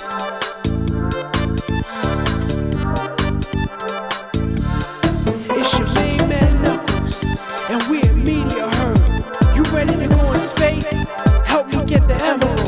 It's your main man Knuckles, and we're at Media Herd. You ready to go in space? Help me get the emeralds.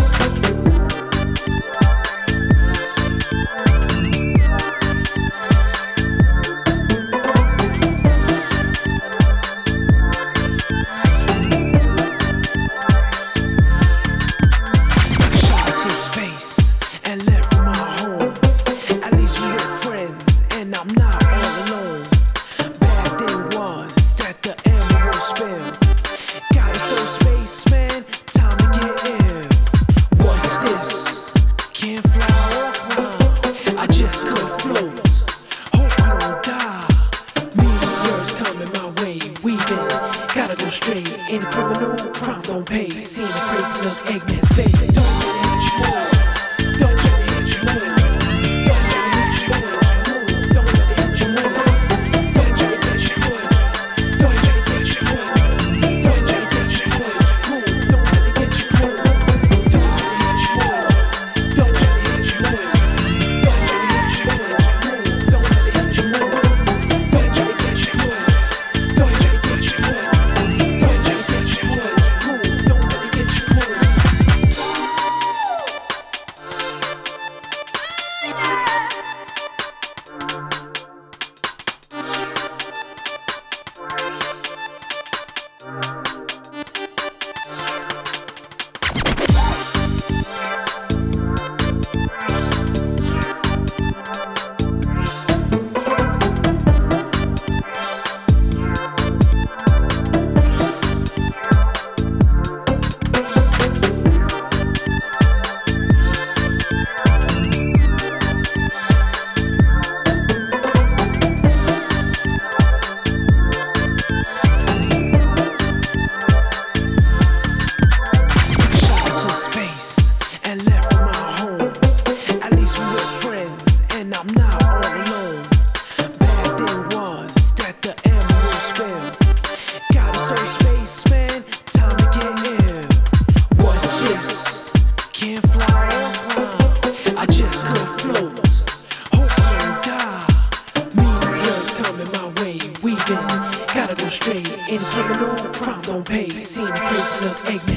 I'm not all alone. Bad thing was that the emerald spilled. Got us so spaceman, time to get ill. What's this? Can't fly or climb. I just could float. Hope I don't die. Meteors coming my way, weaving. Gotta go straight. Any criminal crime don't pay. Seeing the crazy look, Eggman's fake. Don't let it hit you more. Don't let it hit you more. I'm not all alone. Bad thing was that the emerald spilled. Got us so spaceman, time to get ill. What's this? Can't fly or climb. I just could float. Hope I don't die. Meteors coming my way, weaving. Gotta go straight. Any criminal crime don't pay. Seeing the crazy look, Eggman.